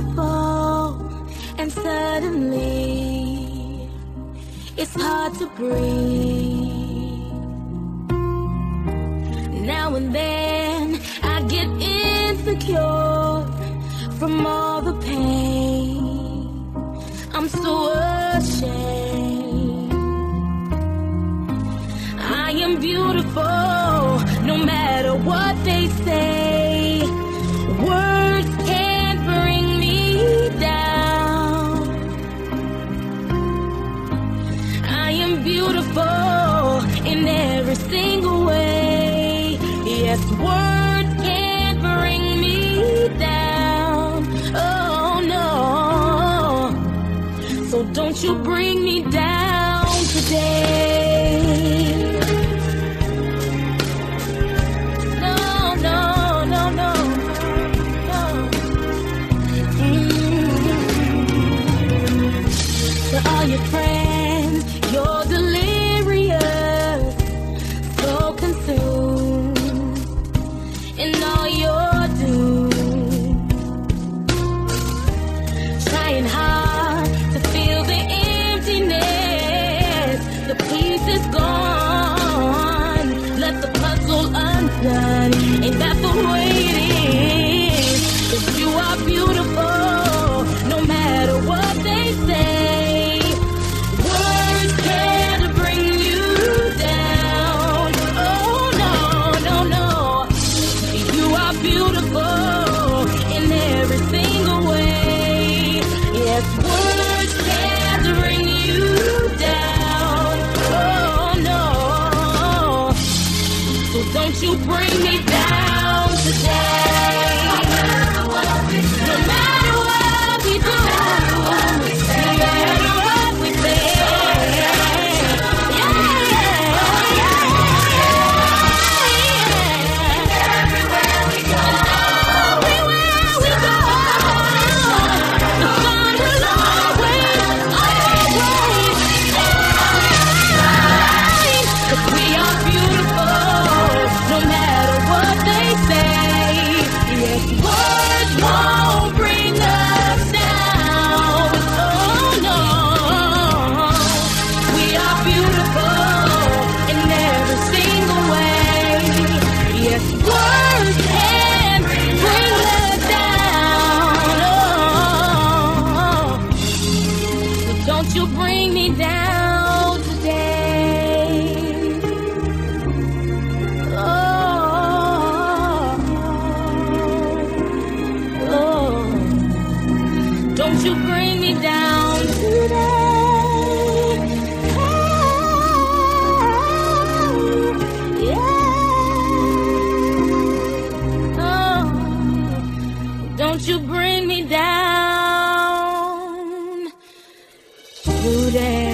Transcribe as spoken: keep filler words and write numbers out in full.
beautiful, and suddenly it's hard to breathe. Now and then I get insecure from all the pain. I'm so ashamed. I am beautiful, no matter what they say. Words can't bring me down. I am beautiful in every single way. Yes, words can't bring me down. Oh no. So don't you bring me down today. No, no, no, no, no. Mm-hmm. To all your friends, you're delirious, so consumed in all you're doing, trying hard to feel the emptiness. The piece is gone, let the puzzle undone. Ain't that the way it is? 'Cause you are beautiful, no matter what they say. Words can't bring you down. Oh no, no, no. You are beautiful in every single way. Yes, words can't bring you down. Oh no. So don't you bring me down today. No matter what we do, no matter what we say. Yeah, everywhere we go, everywhere we go, the sun will always, always shine. 'Cause we are beautiful, no matter what they say. Yes, words won't bring us down. Oh no, we are beautiful in every single way. Yes, words can bring us down. Oh, so don't you bring me down today. Oh, oh, don't you bring me down today. Oh, yeah. Oh, don't you bring me down today.